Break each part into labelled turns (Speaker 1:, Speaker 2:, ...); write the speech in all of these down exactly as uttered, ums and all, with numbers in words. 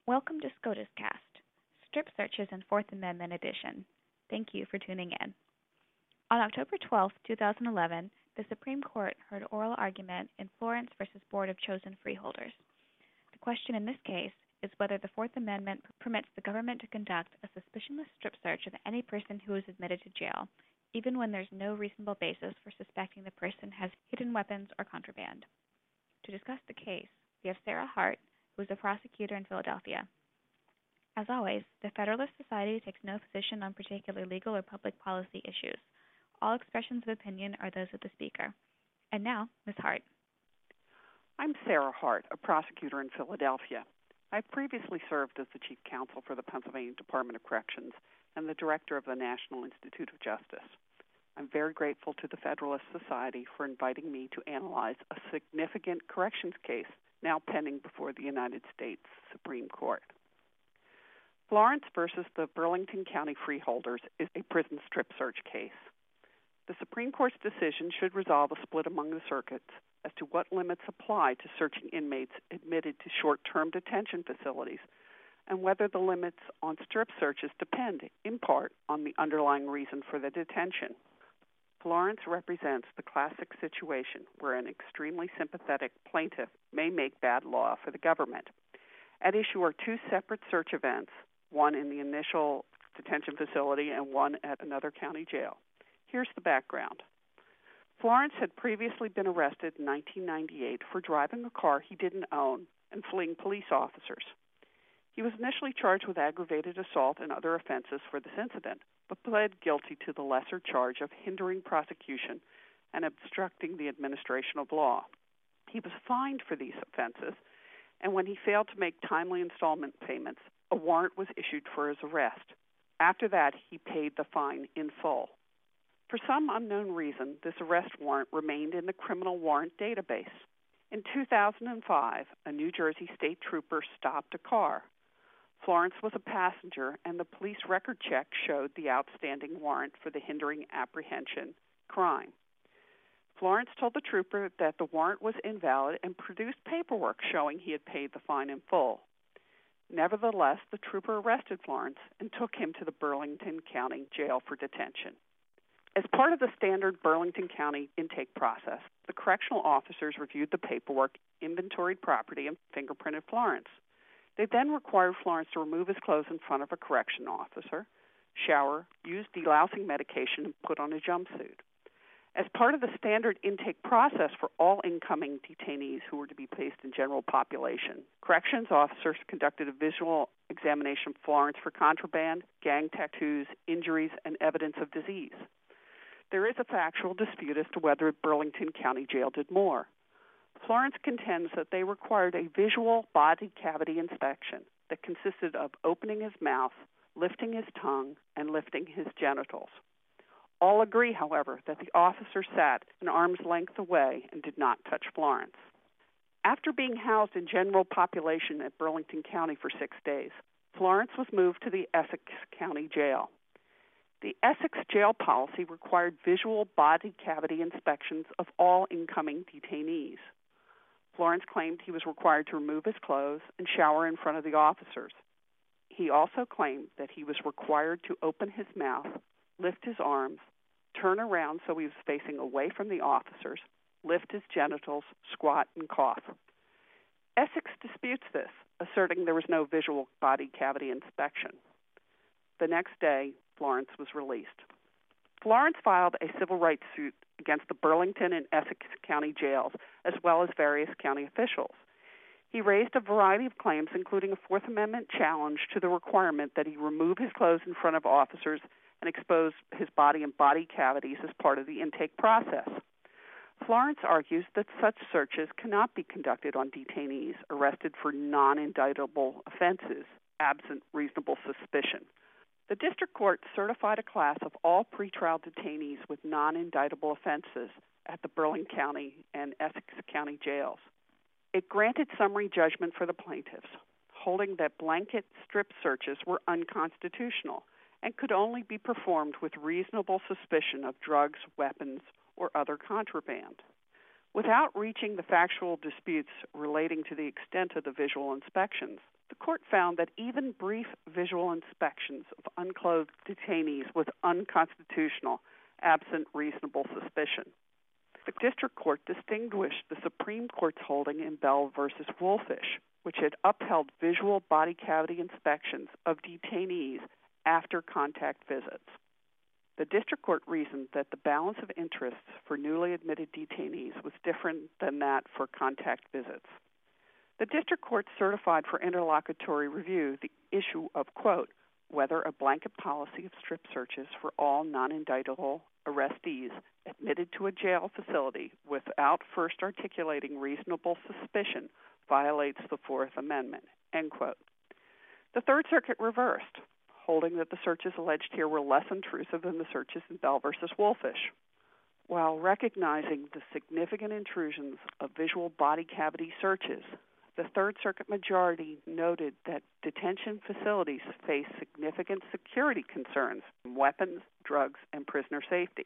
Speaker 1: Welcome to SCOTUS Cast, Strip Searches and Fourth Amendment Edition. Thank you for tuning in. On October twelfth, two thousand eleven, the Supreme Court heard oral argument in Florence versus Board of Chosen Freeholders. The question in this case is whether the Fourth Amendment permits the government to conduct a suspicionless strip search of any person who is admitted to jail, even when there's no reasonable basis for suspecting the person has hidden weapons or contraband. To discuss the case, we have Sarah Hart, who is a prosecutor in Philadelphia. As always, the Federalist Society takes no position on particular legal or public policy issues. All expressions of opinion are those of the speaker. And now, Miz Hart.
Speaker 2: I'm Sarah Hart, a prosecutor in Philadelphia. I've previously served as the Chief Counsel for the Pennsylvania Department of Corrections and the Director of the National Institute of Justice. I'm very grateful to the Federalist Society for inviting me to analyze a significant corrections case now pending before the United States Supreme Court. Florence versus the Burlington County Freeholders is a prison strip search case. The Supreme Court's decision should resolve a split among the circuits as to what limits apply to searching inmates admitted to short-term detention facilities and whether the limits on strip searches depend, in part, on the underlying reason for the detention. Florence represents the classic situation where an extremely sympathetic plaintiff may make bad law for the government. At issue are two separate search events, one in the initial detention facility and one at another county jail. Here's the background. Florence had previously been arrested in nineteen ninety-eight for driving a car he didn't own and fleeing police officers. He was initially charged with aggravated assault and other offenses for this incident, but pled guilty to the lesser charge of hindering prosecution and obstructing the administration of law. He was fined for these offenses, and when he failed to make timely installment payments, a warrant was issued for his arrest. After that, he paid the fine in full. For some unknown reason, this arrest warrant remained in the criminal warrant database. In two thousand five, a New Jersey state trooper stopped a car. Florence was a passenger, and the police record check showed the outstanding warrant for the hindering apprehension crime. Florence told the trooper that the warrant was invalid and produced paperwork showing he had paid the fine in full. Nevertheless, the trooper arrested Florence and took him to the Burlington County Jail for detention. As part of the standard Burlington County intake process, the correctional officers reviewed the paperwork, inventoried property, and fingerprinted Florence. They then required Florence to remove his clothes in front of a correction officer, shower, use delousing medication, and put on a jumpsuit. As part of the standard intake process for all incoming detainees who were to be placed in general population, corrections officers conducted a visual examination of Florence for contraband, gang tattoos, injuries, and evidence of disease. There is a factual dispute as to whether Burlington County Jail did more. Florence contends that they required a visual body cavity inspection that consisted of opening his mouth, lifting his tongue, and lifting his genitals. All agree, however, that the officer sat an arm's length away and did not touch Florence. After being housed in general population at Burlington County for six days, Florence was moved to the Essex County Jail. The Essex jail policy required visual body cavity inspections of all incoming detainees. Florence claimed he was required to remove his clothes and shower in front of the officers. He also claimed that he was required to open his mouth, lift his arms, turn around so he was facing away from the officers, lift his genitals, squat, and cough. Essex disputes this, asserting there was no visual body cavity inspection. The next day, Florence was released. Florence filed a civil rights suit against the Burlington and Essex County jails, as well as various county officials. He raised a variety of claims, including a Fourth Amendment challenge to the requirement that he remove his clothes in front of officers and expose his body and body cavities as part of the intake process. Florence argues that such searches cannot be conducted on detainees arrested for non-indictable offenses, absent reasonable suspicion. The district court certified a class of all pretrial detainees with non-indictable offenses at the Burlington County and Essex County jails. It granted summary judgment for the plaintiffs, holding that blanket strip searches were unconstitutional and could only be performed with reasonable suspicion of drugs, weapons, or other contraband. Without reaching the factual disputes relating to the extent of the visual inspections, The court found that even brief visual inspections of unclothed detainees was unconstitutional, absent reasonable suspicion. The district court distinguished the Supreme Court's holding in Bell versus Wolfish, which had upheld visual body cavity inspections of detainees after contact visits. The district court reasoned that the balance of interests for newly admitted detainees was different than that for contact visits. The district court certified for interlocutory review the issue of, quote, whether a blanket policy of strip searches for all non-indictable arrestees admitted to a jail facility without first articulating reasonable suspicion violates the Fourth Amendment, end quote. The Third Circuit reversed, holding that the searches alleged here were less intrusive than the searches in Bell versus Wolfish. While recognizing the significant intrusions of visual body cavity searches, the Third Circuit majority noted that detention facilities face significant security concerns from weapons, drugs, and prisoner safety.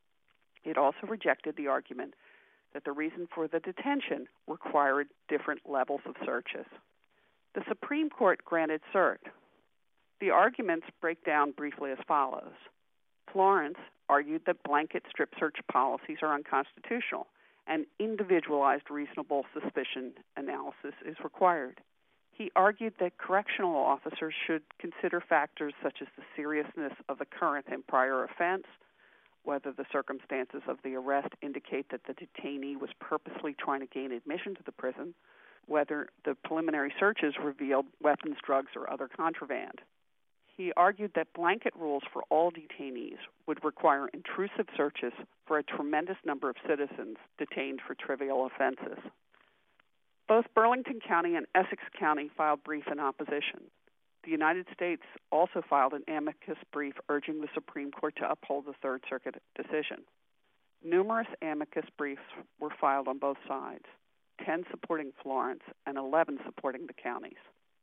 Speaker 2: It also rejected the argument that the reason for the detention required different levels of searches. The Supreme Court granted cert. The arguments break down briefly as follows. Florence argued that blanket strip search policies are unconstitutional and individualized reasonable suspicion analysis is required. He argued that correctional officers should consider factors such as the seriousness of the current and prior offense, whether the circumstances of the arrest indicate that the detainee was purposely trying to gain admission to the prison, whether the preliminary searches revealed weapons, drugs, or other contraband. He argued that blanket rules for all detainees would require intrusive searches for a tremendous number of citizens detained for trivial offenses. Both Burlington County and Essex County filed brief in opposition. The United States also filed an amicus brief urging the Supreme Court to uphold the Third Circuit decision. Numerous amicus briefs were filed on both sides, ten supporting Florence and eleven supporting the counties.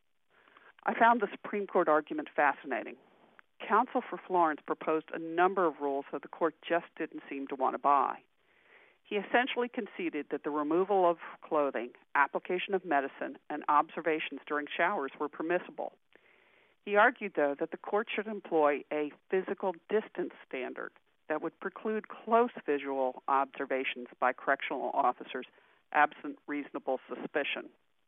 Speaker 2: I found the Supreme Court argument fascinating. Counsel for Florence proposed a number of rules that the court just didn't seem to want to buy. He essentially conceded that the removal of clothing, application of medicine, and observations during showers were permissible. He argued, though, that the court should employ a physical distance standard that would preclude close visual observations by correctional officers absent reasonable suspicion.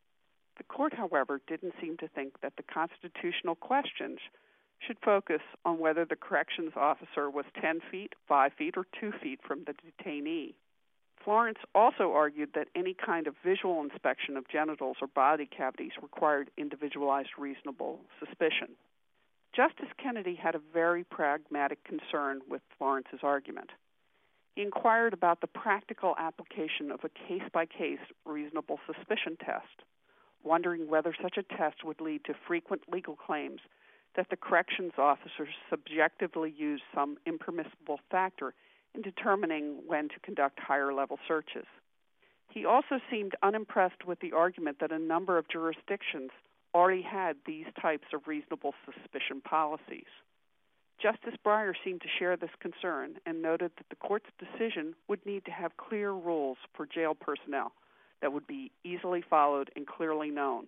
Speaker 2: The court, however, didn't seem to think that the constitutional questions should focus on whether the corrections officer was ten feet, five feet, or two feet from the detainee. Florence also argued that any kind of visual inspection of genitals or body cavities required individualized reasonable suspicion. Justice Kennedy had a very pragmatic concern with Florence's argument. He inquired about the practical application of a case-by-case reasonable suspicion test, wondering whether such a test would lead to frequent legal claims that the corrections officers subjectively used some impermissible factor in determining when to conduct higher-level searches. He also seemed unimpressed with the argument that a number of jurisdictions already had these types of reasonable suspicion policies. Justice Breyer seemed to share this concern and noted that the court's decision would need to have clear rules for jail personnel that would be easily followed and clearly known.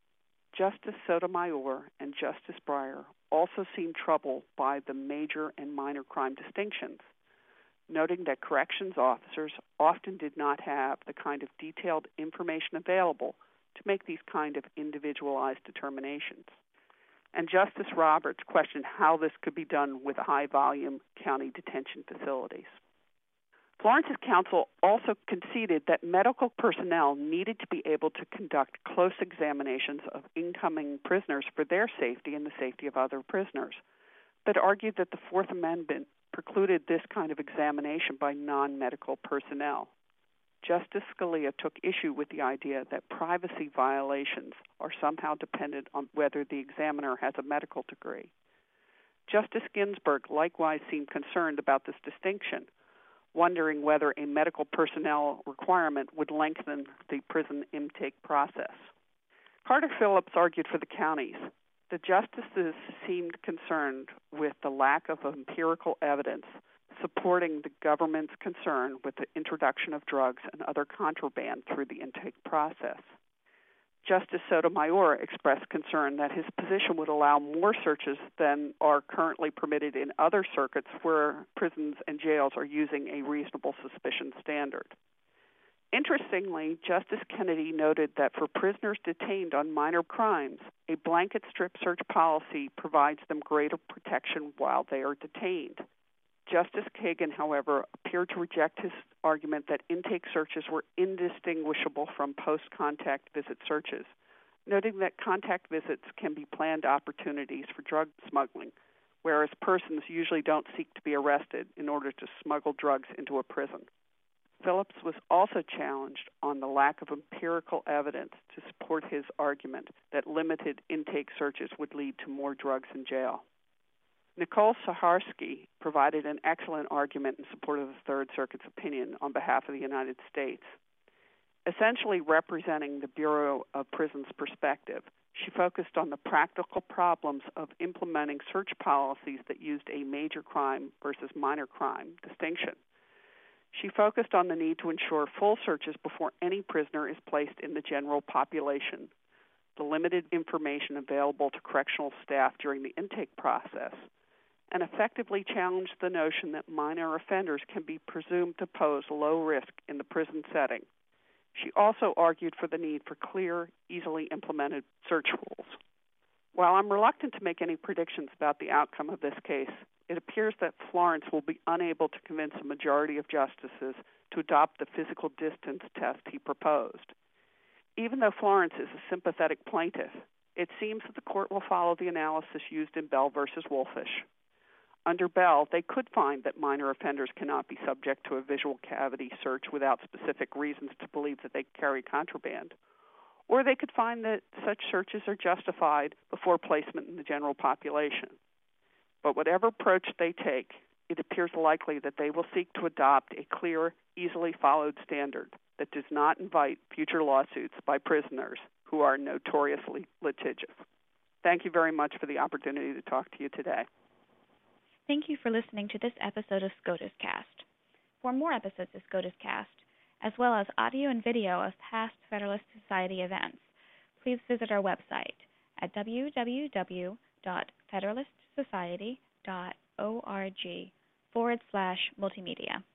Speaker 2: Justice Sotomayor and Justice Breyer also seemed troubled by the major and minor crime distinctions, noting that corrections officers often did not have the kind of detailed information available to make these kind of individualized determinations. And Justice Roberts questioned how this could be done with high-volume county detention facilities. Florence's counsel also conceded that medical personnel needed to be able to conduct close examinations of incoming prisoners for their safety and the safety of other prisoners, but argued that the Fourth Amendment precluded this kind of examination by non-medical personnel. Justice Scalia took issue with the idea that privacy violations are somehow dependent on whether the examiner has a medical degree. Justice Ginsburg likewise seemed concerned about this distinction, wondering whether a medical personnel requirement would lengthen the prison intake process. Carter Phillips argued for the counties. The justices seemed concerned with the lack of empirical evidence supporting the government's concern with the introduction of drugs and other contraband through the intake process. Justice Sotomayor expressed concern that his position would allow more searches than are currently permitted in other circuits where prisons and jails are using a reasonable suspicion standard. Interestingly, Justice Kennedy noted that for prisoners detained on minor crimes, a blanket strip search policy provides them greater protection while they are detained. Justice Kagan, however, appeared to reject his argument that intake searches were indistinguishable from post-contact visit searches, noting that contact visits can be planned opportunities for drug smuggling, whereas persons usually don't seek to be arrested in order to smuggle drugs into a prison. Phillips was also challenged on the lack of empirical evidence to support his argument that limited intake searches would lead to more drugs in jail. Nicole Saharsky provided an excellent argument in support of the Third Circuit's opinion on behalf of the United States. Essentially representing the Bureau of Prisons' perspective, she focused on the practical problems of implementing search policies that used a major crime versus minor crime distinction. She focused on the need to ensure full searches before any prisoner is placed in the general population, the limited information available to correctional staff during the intake process, and effectively challenged the notion that minor offenders can be presumed to pose low risk in the prison setting. She also argued for the need for clear, easily implemented search rules. While I'm reluctant to make any predictions about the outcome of this case, it appears that Florence will be unable to convince a majority of justices to adopt the physical distance test he proposed. Even though Florence is a sympathetic plaintiff, it seems that the court will follow the analysis used in Bell versus Wolfish. Under Bell, they could find that minor offenders cannot be subject to a visual cavity search without specific reasons to believe that they carry contraband, or they could find that such searches are justified before placement in the general population. But whatever approach they take, it appears likely that they will seek to adopt a clear, easily followed standard that does not invite future lawsuits by prisoners who are notoriously litigious. Thank you very much for the opportunity to talk to you today.
Speaker 1: Thank you for listening to this episode of SCOTUS Cast. For more episodes of SCOTUS Cast, as well as audio and video of past Federalist Society events, please visit our website at w w w dot federalist society dot org forward slash multimedia.